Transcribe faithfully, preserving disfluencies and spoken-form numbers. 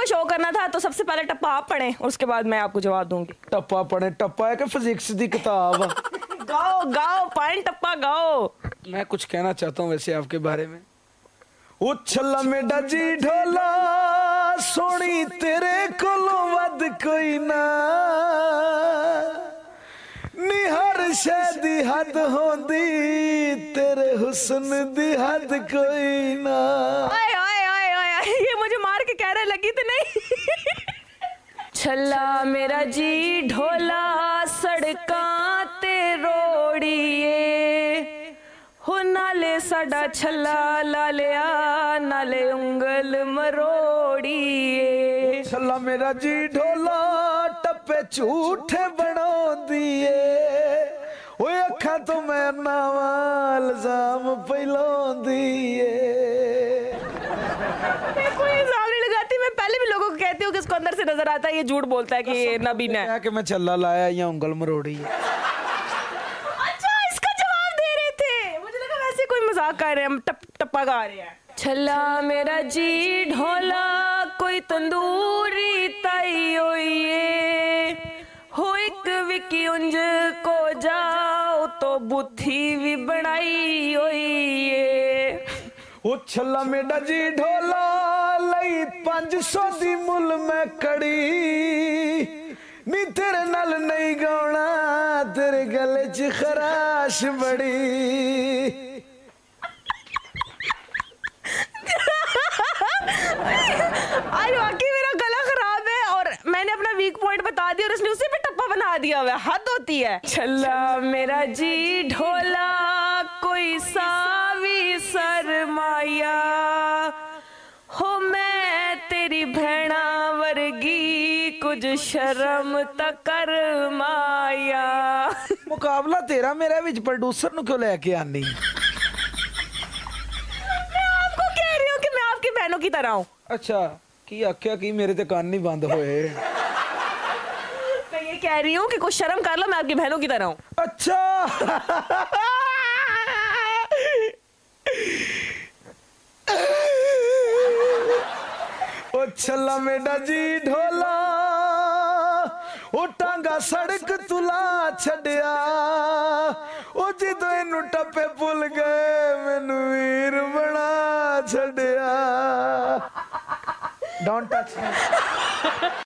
को शो करना था, तो सबसे पहले टप्पा आप पढ़े, उसके बाद मैं आपको जवाब दूंगी। टप्पा पढ़े? टप्पा है कि फिजिक्स की किताब? गाओ गाओ पाइन टप्पा गाओ। मैं कुछ कहना चाहता हूँ वैसे आपके बारे में। उछला मेडा जी ढोला सोनी तेरे कोलो वद कोई ना, निहर शादी हद होंदी तेरे हुस्न दी हद कोई ना। आए आए आए आए, ये मुझे मार के कह रहे लगी तो नहीं। छल्ला मेरा जी ढोला सड़कां ते रोड़िए, हो नाले साडा छल्ला लालिया नाले उंगल मरोड़िए। छल्ला मेरा जी ढोला टप्पे झूठे बना दिए, ओए अखा तो मैं नावाल जाम पैलो दिए। कोई इल्जाम नहीं लगाती, मैं पहले भी लोगों को कहती हूँ कि इसको अंदर से नजर आता है ये झूठ बोलता है कि नबीना है कि मैं छल्ला लाया या उंगल मरोड़ी है। अच्छा इसका जवाब दे रहे थे, मुझे लगा वैसे कोई मजाक कर रहे हैं, टप टप्पा गा रहे हैं। छल्ला मेरा जी ढोला कोई तंदूरी ताई होइए, हो एक विकी उंज को जाओ तो बुद्धि भी बनाई होइए। ओ छल्ला मेरा जी ढोला लई पांच सौ दी मुल मैं कड़ी, नी तेरे नाल नहीं गाना तेरे गले च खराश बड़ी। आज वाकई मेरा गला खराब है और मैंने अपना वीक पॉइंट बता दिया और उसने उसे भी टप्पा बना दिया हुआ है, हद होती है। छल्ला मेरा जी ढोला कोई सावी सरमाया, हो मैं तेरी भैणा वर्गी कुछ शर्म तकर माया। मुकाबला तेरा मेरा विच प्रोड्यूसर नु क्यों लेके आनी? बहनों की तरह हूं। अच्छा की आख्या की मेरे ते कान नहीं बंद होए। मैं ये कह रही हूँ कि कुछ शर्म कर लो, मैं आपकी बहनों की तरह हूँ। अच्छा ओ छल्ला मेडा जी ढोला ओ टांगा सड़क तुला छड़िया, ओ जिदों इनू टप्पे भुल गए मैनू वीर बना छड़िया। Don't touch me.